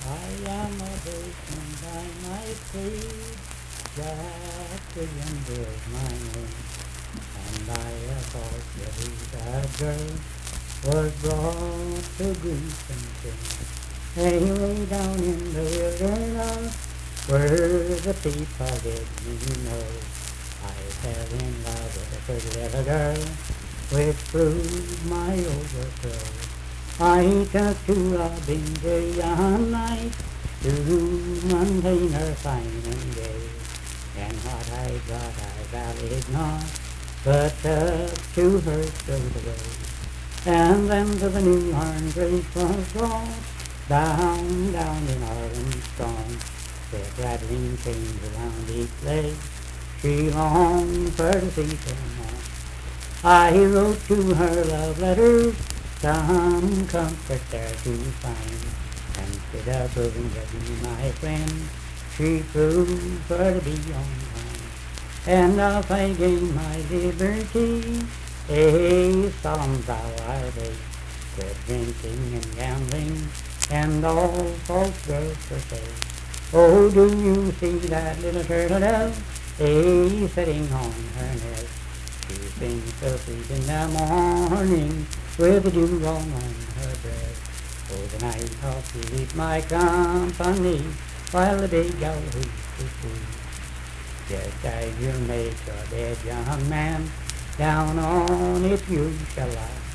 I am a baseman by my trade, Jack William is my name, and I have already that girl was brought to grief and sin. He lay down in the wilderness where the people did me know. I fell in love with a pretty little girl, which proved my overthrow. I took to robbing day and night to maintain her fine and gay. And what I got I valued not, but took to her straight away. And then to the new iron grace was brought, down, down in Ireland strong, with rattling chains around each leg. She longed for to see them all. I wrote to her love letters, some comfort there to find, and stood up proving to be my friend. She proved for to be on mine. And off I gained my liberty, a solemn vow I made, quit drinking and gambling, and all false girls forsake. Oh, do you see that little turtle dove, sitting on her nest? She sings so sweet in the morning, with the dew all on her breast. Oh, the night hawk keep my company, while the big owl hoots to sleep. Just as you make your bed, young man, down on it you shall lie.